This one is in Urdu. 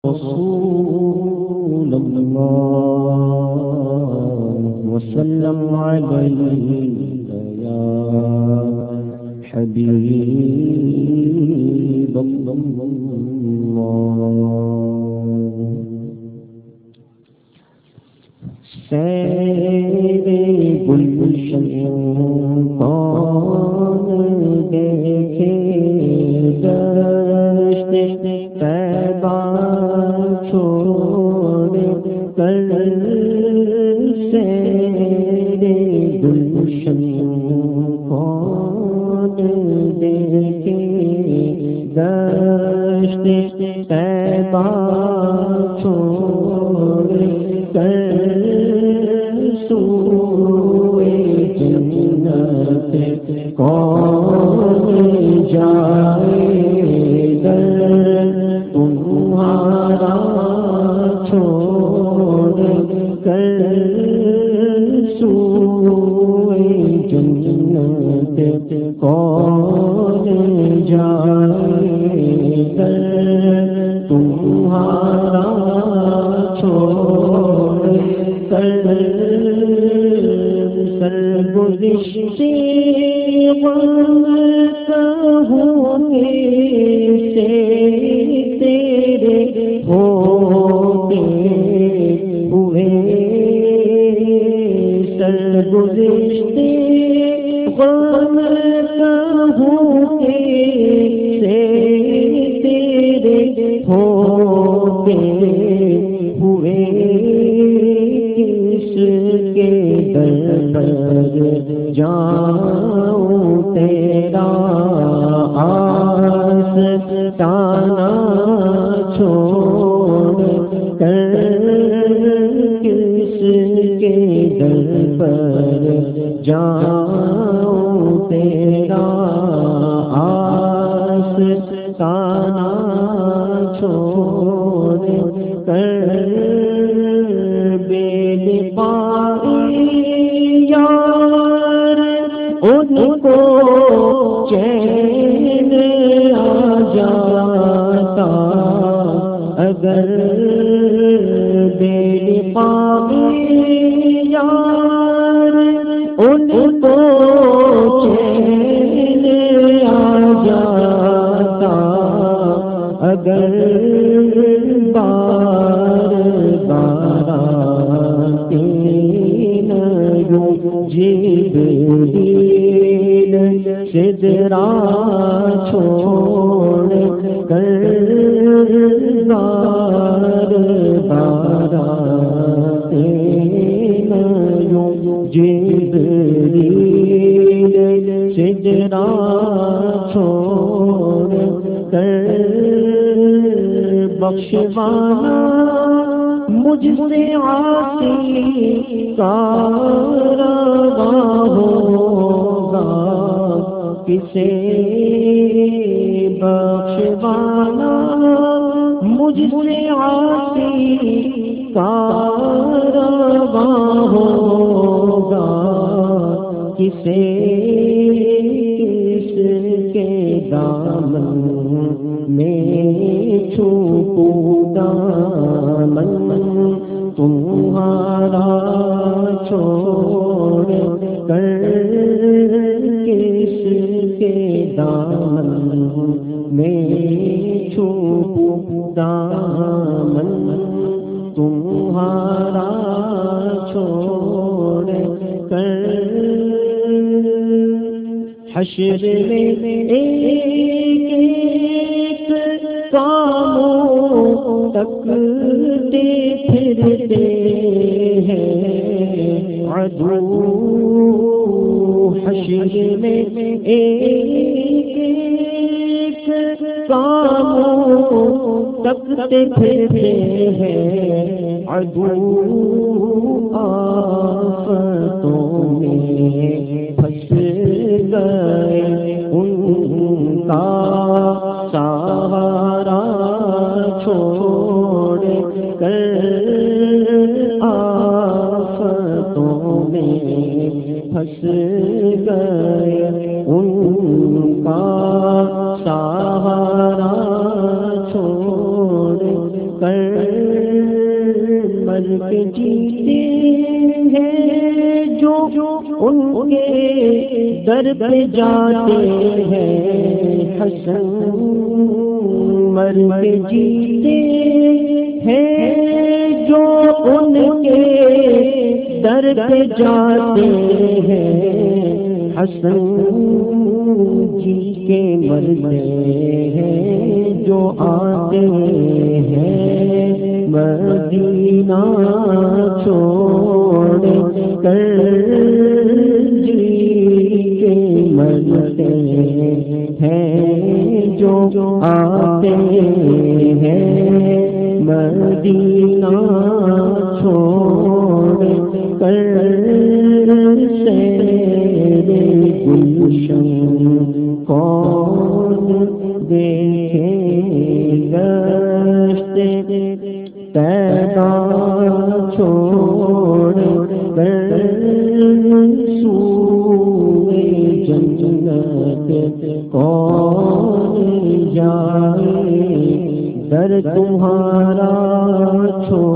رسول الله وسلم عليك يا حبيب الله سیر گلشن کون دیکھے دشت طیبہ چھوڑ کر سیر گلشن کون دیکھے دشت طیبہ چھوڑ کر سوئے جنت کون جائے گر تمہارا چھوڑ کر سوئے جنت کون جائے گر تمہارا چھوڑ کر سرگزشتے غم کہونے سے تیرے ہوتے ہوئے سرگزشتے غم کہونے سے تیرے ہوتے ہوئے کے در پر جاؤں تیرا آستانہ چھوڑ کر کس کے در پر جاؤں تیرا آستانہ چھوڑ کر ان کو چین آ جاتا اگر بے لقاء یار ان کو چین آ جاتا اگر بار بار جبریل سدرا چھوڑ کر بار بار جبریل سدرا چھوڑ کر بخشوانا مجھ سے عاصی کا روا ہوگا کسے بخشوانا مجھ سے عاصی کا روا ہوگا کسے کس کے دامن میں چھوپوں دامن تمہارا چھوڑ کر کس کے دامن میں چھوپوں دامن تمہارا چھوڑ کر حشر میں ایک کاموں تکتے پھرتے ہیں عدو حشر میں ایک کاموں تکتے پھرتے ہیں عدو آفتوں میں پھنس گئے ان کا سہارا چھوڑ کر آفتوں میں پھنس گئے ان کا سہارا چھوڑ کر مر کے جیتے ہیں جو ان کے در پہ جاتے ہیں حسن مر کے جیتے ہیں جو ان کے در پہ جاتے ہیں حسن جی کے مرتے ہیں جو آتے ہیں مدینہ چھوڑ کر جی کے مرتے ہیں جو آتے ہیں مدینہ چھوڑ کر گلشن کون دیکھے گشت طیبہ چھوڑ کر سوئے جنت کون جائے در تمہارا چھوڑ